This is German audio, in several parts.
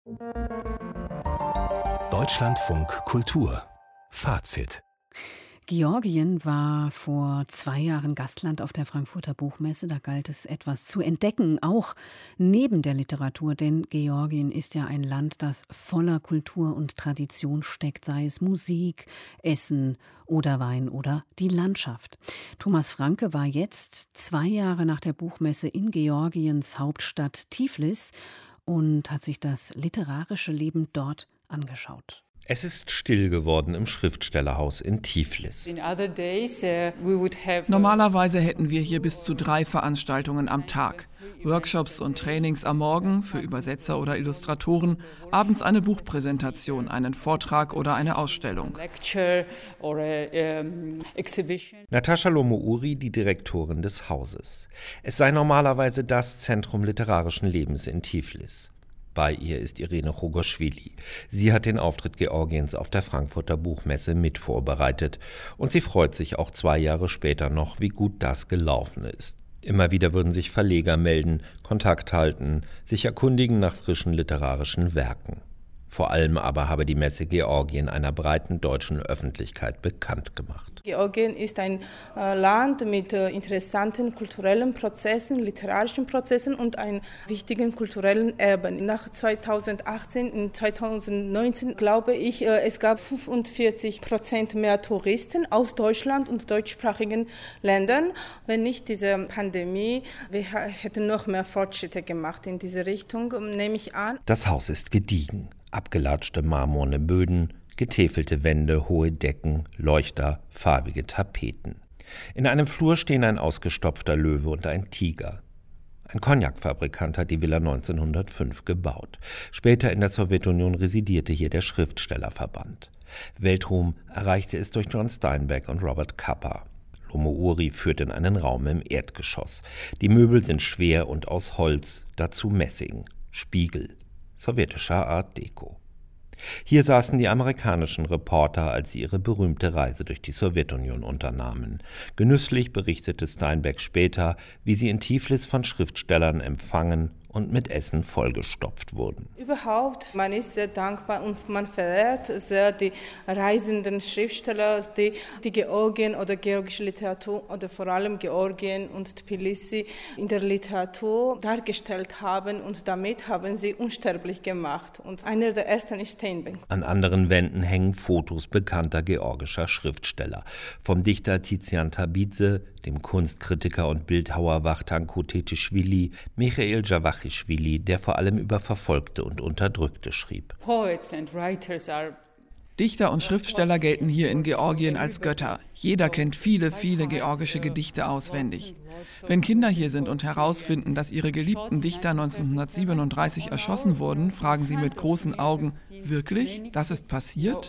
Deutschlandfunk Kultur Fazit. Georgien war vor 2 Jahren Gastland auf der Frankfurter Buchmesse. Da galt es, etwas zu entdecken, auch neben der Literatur. Denn Georgien ist ja ein Land, das voller Kultur und Tradition steckt, sei es Musik, Essen oder Wein oder die Landschaft. Thomas Franke war jetzt 2 Jahre nach der Buchmesse in Georgiens Hauptstadt Tiflis und hat sich das literarische Leben dort angeschaut. Es ist still geworden im Schriftstellerhaus in Tiflis. Normalerweise hätten wir hier bis zu 3 Veranstaltungen am Tag. Workshops und Trainings am Morgen für Übersetzer oder Illustratoren, abends eine Buchpräsentation, einen Vortrag oder eine Ausstellung. Natascha Lomouri, die Direktorin des Hauses. Es sei normalerweise das Zentrum literarischen Lebens in Tiflis. Bei ihr ist Irene Chogoschwili. Sie hat den Auftritt Georgiens auf der Frankfurter Buchmesse mit vorbereitet. Und sie freut sich auch 2 Jahre später noch, wie gut das gelaufen ist. Immer wieder würden sich Verleger melden, Kontakt halten, sich erkundigen nach frischen literarischen Werken. Vor allem aber habe die Messe Georgien einer breiten deutschen Öffentlichkeit bekannt gemacht. Georgien ist ein Land mit interessanten kulturellen Prozessen, literarischen Prozessen und einem wichtigen kulturellen Erbe. Nach 2018 und 2019 glaube ich, es gab 45% mehr Touristen aus Deutschland und deutschsprachigen Ländern. Wenn nicht diese Pandemie, wir hätten noch mehr Fortschritte gemacht in diese Richtung, nehme ich an. Das Haus ist gediegen. Abgelatschte marmorne Böden, getäfelte Wände, hohe Decken, Leuchter, farbige Tapeten. In einem Flur stehen ein ausgestopfter Löwe und ein Tiger. Ein Cognac-Fabrikant hat die Villa 1905 gebaut. Später in der Sowjetunion residierte hier der Schriftstellerverband. Weltruhm erreichte es durch John Steinbeck und Robert Capa. Lomouri führt in einen Raum im Erdgeschoss. Die Möbel sind schwer und aus Holz, dazu Messing, Spiegel. Sowjetischer Art Deco. Hier saßen die amerikanischen Reporter, als sie ihre berühmte Reise durch die Sowjetunion unternahmen. Genüsslich berichtete Steinbeck später, wie sie in Tiflis von Schriftstellern empfangen und mit Essen vollgestopft wurden. Überhaupt, man ist sehr dankbar und man verehrt sehr die reisenden Schriftsteller, die Georgien oder georgische Literatur oder vor allem Georgien und Tbilisi in der Literatur dargestellt haben und damit haben sie unsterblich gemacht. Und einer der ersten ist Steinbeck. An anderen Wänden hängen Fotos bekannter georgischer Schriftsteller. Vom Dichter Tizian Tabidze, dem Kunstkritiker und Bildhauer Vachtank Kotetischwili, Michail Javachischwili, der vor allem über Verfolgte und Unterdrückte schrieb. Dichter und Schriftsteller gelten hier in Georgien als Götter. Jeder kennt viele, viele georgische Gedichte auswendig. Wenn Kinder hier sind und herausfinden, dass ihre geliebten Dichter 1937 erschossen wurden, fragen sie mit großen Augen, wirklich? Das ist passiert?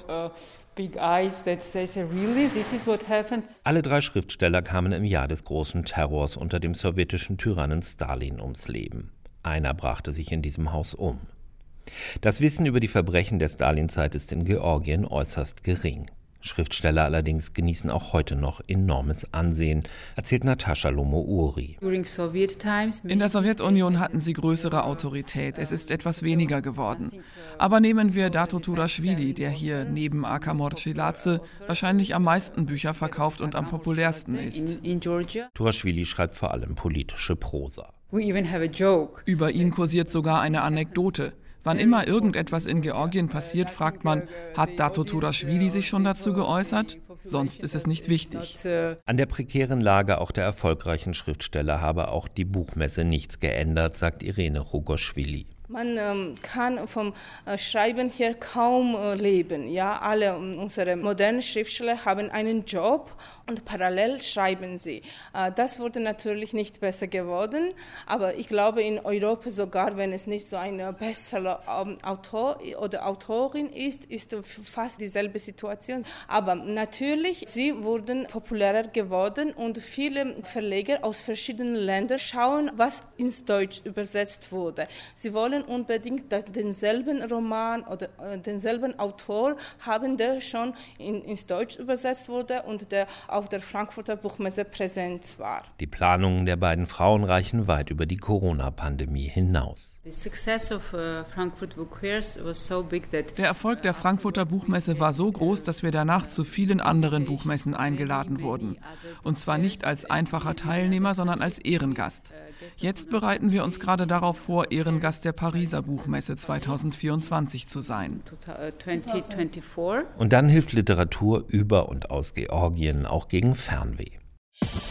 Alle 3 Schriftsteller kamen im Jahr des großen Terrors unter dem sowjetischen Tyrannen Stalin ums Leben. Einer brachte sich in diesem Haus um. Das Wissen über die Verbrechen der Stalinzeit ist in Georgien äußerst gering. Schriftsteller allerdings genießen auch heute noch enormes Ansehen, erzählt Natascha Lomouri. In der Sowjetunion hatten sie größere Autorität. Es ist etwas weniger geworden. Aber nehmen wir Dato Turaschwili, der hier neben Akamor Chiladze wahrscheinlich am meisten Bücher verkauft und am populärsten ist. Turaschwili schreibt vor allem politische Prosa. Über ihn kursiert sogar eine Anekdote. Wann immer irgendetwas in Georgien passiert, fragt man, hat Dato Turaschwili sich schon dazu geäußert? Sonst ist es nicht wichtig. An der prekären Lage auch der erfolgreichen Schriftsteller habe auch die Buchmesse nichts geändert, sagt Irene Chogoschwili. Man kann vom Schreiben hier kaum leben. Ja, alle unsere modernen Schriftsteller haben einen Job und parallel schreiben sie. Das wurde natürlich nicht besser geworden, aber ich glaube in Europa sogar, wenn es nicht so ein Bestseller-Autor oder Autorin ist fast dieselbe Situation. Aber natürlich, sie wurden populärer geworden und viele Verleger aus verschiedenen Ländern schauen, was ins Deutsch übersetzt wurde. Sie wollen unbedingt denselben Roman oder denselben Autor haben, der schon ins Deutsch übersetzt wurde und der auf der Frankfurter Buchmesse präsent war. Die Planungen der beiden Frauen reichen weit über die Corona-Pandemie hinaus. Der Erfolg der Frankfurter Buchmesse war so groß, dass wir danach zu vielen anderen Buchmessen eingeladen wurden. Und zwar nicht als einfacher Teilnehmer, sondern als Ehrengast. Jetzt bereiten wir uns gerade darauf vor, Ehrengast der Pariser Buchmesse 2024 zu sein. Und dann hilft Literatur über und aus Georgien auch gegen Fernweh.